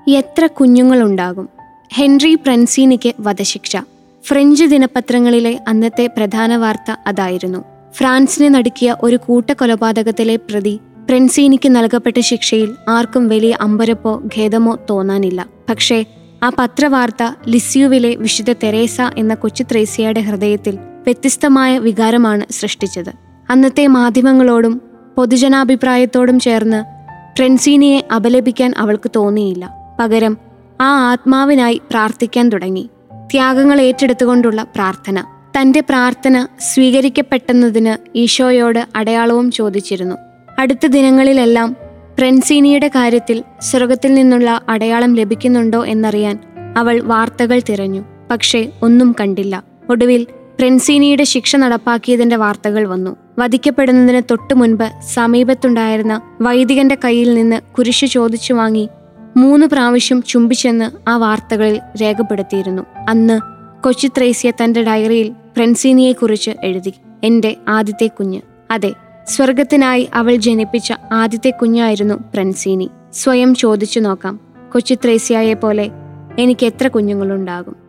എത്ര കുഞ്ഞുങ്ങളുണ്ടാകും? ഹെൻറി പ്രൻസീനിക്ക് വധശിക്ഷ. ഫ്രഞ്ച് ദിനപത്രങ്ങളിലെ അന്നത്തെ പ്രധാന വാർത്ത അതായിരുന്നു. ഫ്രാൻസിനെ നടുക്കിയ ഒരു കൂട്ടക്കൊലപാതകത്തിലെ പ്രതി പ്രൻസീനിക്ക് നൽകപ്പെട്ട ശിക്ഷയിൽ ആർക്കും വലിയ അമ്പരപ്പോ ഖേദമോ തോന്നാനില്ല. പക്ഷേ ആ പത്രവാർത്ത ലിസ്യൂവിലെ വിശുദ്ധ തെരേസ എന്ന കൊച്ചു ത്രേസ്യയുടെ ഹൃദയത്തിൽ വ്യത്യസ്തമായ വികാരമാണ് സൃഷ്ടിച്ചത്. അന്നത്തെ മാധ്യമങ്ങളോടും പൊതുജനാഭിപ്രായത്തോടും ചേർന്ന് പ്രൻസീനിയെ അപലപിക്കാൻ അവൾക്ക് തോന്നിയില്ല. പകരം ആ ആത്മാവിനായി പ്രാർത്ഥിക്കാൻ തുടങ്ങി. ത്യാഗങ്ങൾ ഏറ്റെടുത്തുകൊണ്ടുള്ള പ്രാർത്ഥന. തൻ്റെ പ്രാർത്ഥന സ്വീകരിക്കപ്പെട്ടെന്നതിന് ഈശോയോട് അടയാളവും ചോദിച്ചിരുന്നു. അടുത്ത ദിനങ്ങളിലെല്ലാം പ്രൻസീനിയുടെ കാര്യത്തിൽ സ്വർഗത്തിൽ നിന്നുള്ള അടയാളം ലഭിക്കുന്നുണ്ടോ എന്നറിയാൻ അവൾ വാർത്തകൾ തിരഞ്ഞു. പക്ഷേ ഒന്നും കണ്ടില്ല. ഒടുവിൽ പ്രൻസീനിയുടെ ശിക്ഷ നടപ്പാക്കിയതിന്റെ വാർത്തകൾ വന്നു. വധിക്കപ്പെടുന്നതിന് തൊട്ടു മുൻപ് സമീപത്തുണ്ടായിരുന്ന വൈദികന്റെ കയ്യിൽ നിന്ന് കുരിശ് ചോദിച്ചു വാങ്ങി 3 പ്രാവശ്യം ചുംബിച്ചെന്ന് ആ വാർത്തകളിൽ രേഖപ്പെടുത്തിയിരുന്നു. അന്ന് കൊച്ചു ത്രേസ്യ തന്റെ ഡയറിയിൽ പ്രൻസീനിയെക്കുറിച്ച് എഴുതി, എൻ്റെ ആദ്യത്തെ കുഞ്ഞ്. അതെ, സ്വർഗത്തിനായി അവൾ ജനിപ്പിച്ച ആദ്യത്തെ കുഞ്ഞായിരുന്നു പ്രൻസീനി. സ്വയം ചോദിച്ചു നോക്കാം, കൊച്ചു ത്രേസ്യയെ പോലെ എനിക്ക് എത്ര കുഞ്ഞുങ്ങളുണ്ടാകും?